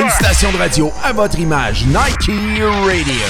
Une station de radio à votre image, Nike Radio.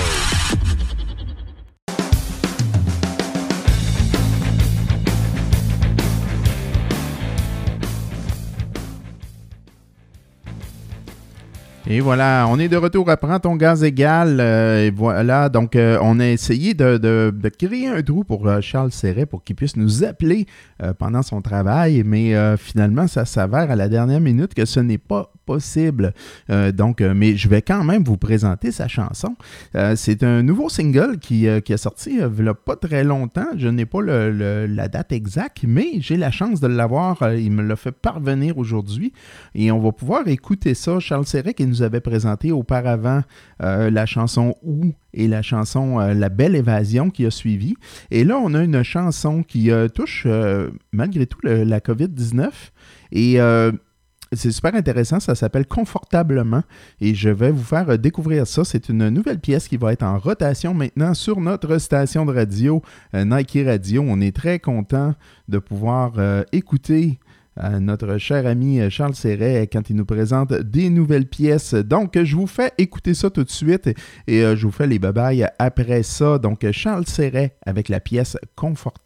Et voilà, on est de retour à Prends ton gaz égal. Et voilà, donc on a essayé de créer un trou pour Charles Serret pour qu'il puisse nous appeler pendant son travail, mais finalement, ça s'avère à la dernière minute que ce n'est pas possible. Mais je vais quand même vous présenter sa chanson. C'est un nouveau single qui est sorti il n'y a pas très longtemps. Je n'ai pas la date exacte, mais j'ai la chance de l'avoir. Il me l'a fait parvenir aujourd'hui et on va pouvoir écouter ça. Charles Serret qui nous avait présenté auparavant la chanson « Où » et la chanson « La belle évasion » qui a suivi. Et là, on a une chanson qui touche malgré tout la COVID-19 et c'est super intéressant, ça s'appelle « Confortablement » et je vais vous faire découvrir ça. C'est une nouvelle pièce qui va être en rotation maintenant sur notre station de radio, Nike Radio. On est très content de pouvoir écouter notre cher ami Charles Serret quand il nous présente des nouvelles pièces. Donc, je vous fais écouter ça tout de suite et je vous fais les babayes après ça. Donc, Charles Serret avec la pièce « Confortablement ».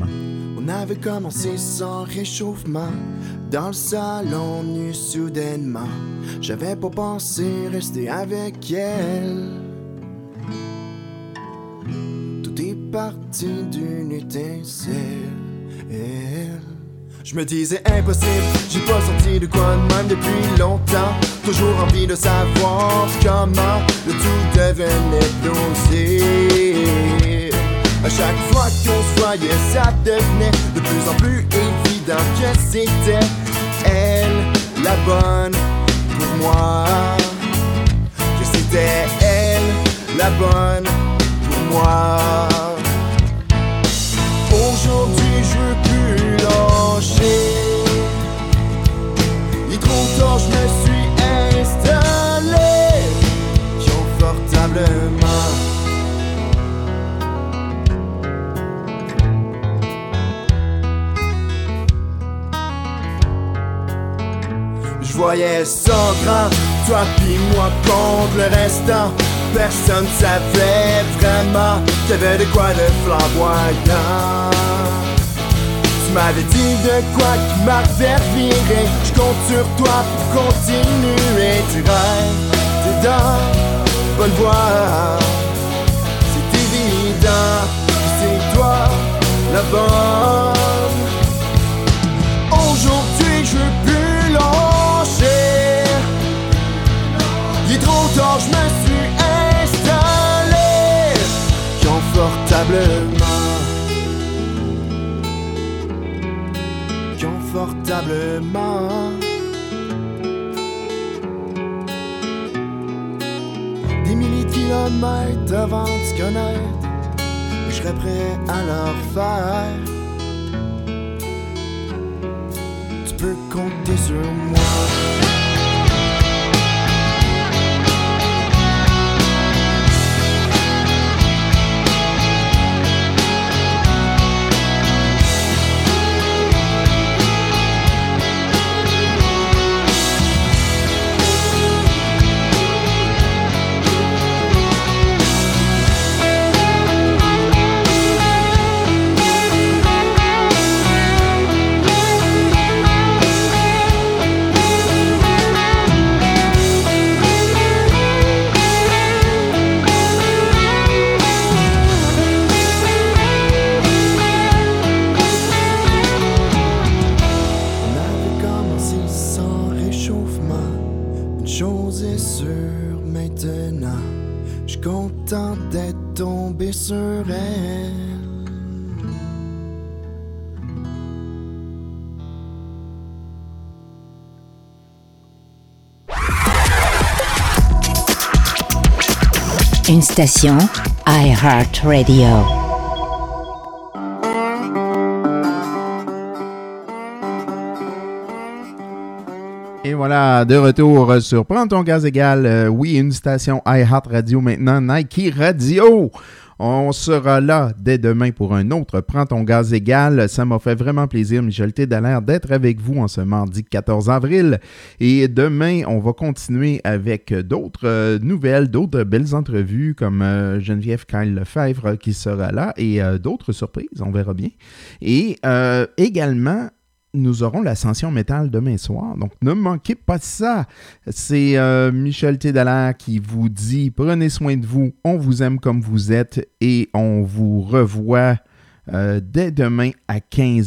On avait commencé sans réchauffement, dans le salon nu soudainement. J'avais pas pensé rester avec elle. Tout est parti d'une étincelle. Je me disais impossible, j'ai pas senti de quoi de même depuis longtemps. Toujours envie de savoir comment le tout devenait plausible. À chaque fois qu'on se voyait, ça devenait de plus en plus évident que c'était elle, la bonne pour moi. Que c'était elle, la bonne pour moi. Aujourd'hui, je veux plus lâcher. Il est trop tard, je me suis installé confortablement. Je voyais ça grand, toi pis moi contre le restant. Personne savait vraiment qu'il y avait de quoi de flamboyant. Tu m'avais dit de quoi qui m'a fait virer. Je compte sur toi pour continuer. Tu rêves, t'es dans bonne voie. C'est évident que c'est toi la bonne. Aujourd'hui je veux plus lâcher. Il est trop tard, je me suis installé confortablement. Confortablement. Des milliers de kilomètres avant de se connaître, je serais prêt à leur faire. Tu peux compter sur moi. Sur elle. Une station iHeart Radio. Et voilà, de retour sur Prends ton gaz égal. Oui, une station iHeart Radio maintenant, Nike Radio. On sera là dès demain pour un autre Prends ton gaz égal. Ça m'a fait vraiment plaisir, Michel T. Dallaire, d'être avec vous en ce mardi 14 avril. Et demain, on va continuer avec d'autres nouvelles, d'autres belles entrevues comme Geneviève Kyle Lefebvre qui sera là et d'autres surprises, on verra bien. Et également, nous aurons l'Ascension Métal demain soir. Donc, ne manquez pas ça. C'est Michel T. Dallaire qui vous dit « Prenez soin de vous, on vous aime comme vous êtes et on vous revoit dès demain à 15h. »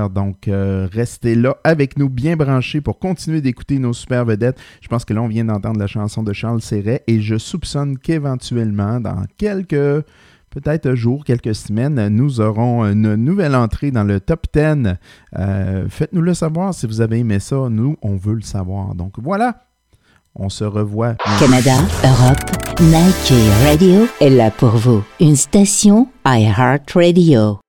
Donc, restez là avec nous, bien branchés pour continuer d'écouter nos super vedettes. Je pense que là, on vient d'entendre la chanson de Charles Serret et je soupçonne qu'éventuellement, dans quelques... peut-être jours, quelques semaines, nous aurons une nouvelle entrée dans le top 10. Faites-nous le savoir si vous avez aimé ça. Nous, on veut le savoir. Donc voilà, on se revoit. Canada, Europe, Nike Radio est là pour vous. Une station iHeart Radio.